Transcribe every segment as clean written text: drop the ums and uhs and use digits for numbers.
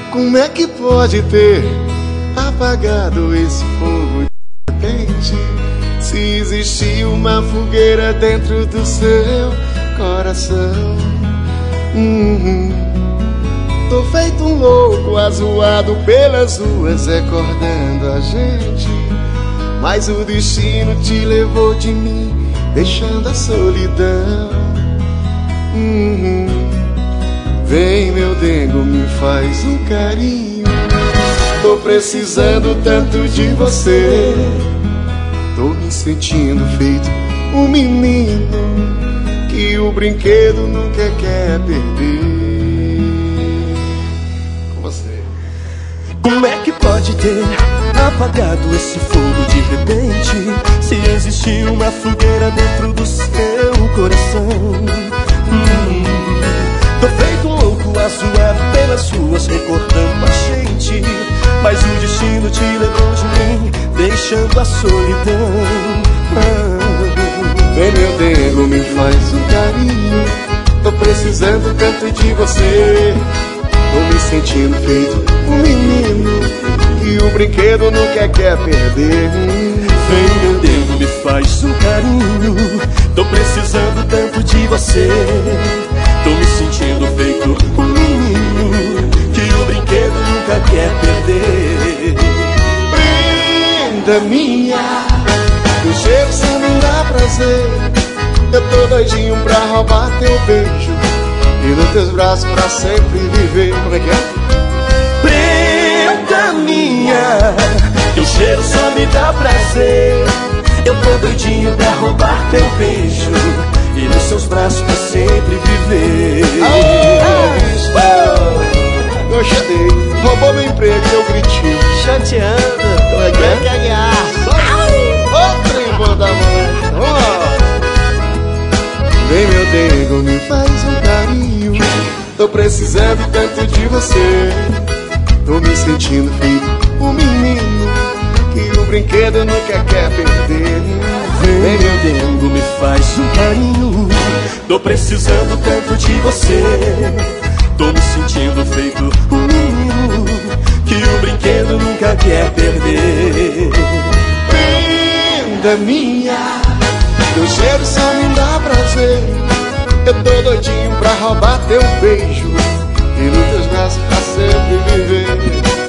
Como é que pode ter apagado esse fogo de repente? Se existiu uma fogueira dentro do seu coração. Tô feito um louco, azoado pelas ruas, recordando a gente. Mas o destino te levou de mim, deixando a solidão. Vem, meu dengo, me faz um carinho. Tô precisando tanto de você. Tô me sentindo feito um menino que o brinquedo nunca quer perder. Com você. Como é que pode ter apagado esse fogo de repente? Se existiu uma fogueira dentro do seu coração. Tô feito um louco, azoado pelas ruas, recordando a gente. Mas o destino te levou de mim, deixando a solidão. Vem, meu dengo, me faz um carinho. Tô precisando tanto de você. Tô me sentindo feito um menino que o brinquedo nunca quer perder. Vem, meu dengo, me faz um carinho. Tô precisando tanto de você. Tô me sentindo feito um menino que o brinquedo nunca quer perder. Prenda minha, o cheiro só não dá prazer. Eu tô doidinho pra roubar teu beijo e nos teus braços pra sempre viver. Como é que é? Prenda minha, teu cheiro só me dá prazer. Eu tô doidinho pra roubar teu beijo e nos seus braços pra sempre viver. Gostei, roubou meu emprego e eu gritinho. Chateando, como é que é? Outro em banda mãe. Vem, meu dengo, me faz um carinho. Tô precisando tanto de você. Tô me sentindo feito um menino que o brinquedo nunca quer perder. Vem, meu dengo, me faz um carinho. Tô precisando tanto de você. Tô me sentindo feito um menino que o brinquedo nunca quer perder. Prenda minha, teu cheiro só me dá prazer. Eu tô doidinho pra roubar teu beijo e nos teus braços pra sempre viver.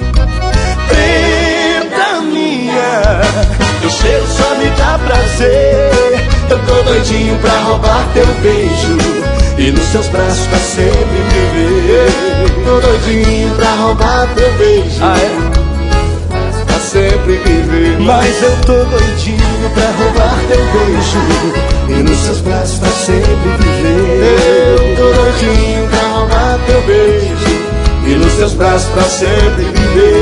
Prenda minha, teu cheiro só me dá prazer. Eu tô doidinho pra roubar teu beijo e nos seus braços pra sempre viver. Tô doidinho pra roubar teu beijo, pra sempre viver. Mas eu tô doidinho pra roubar teu beijo e nos seus braços pra sempre viver. Eu tô doidinho pra roubar teu beijo e nos teus braços pra sempre viver.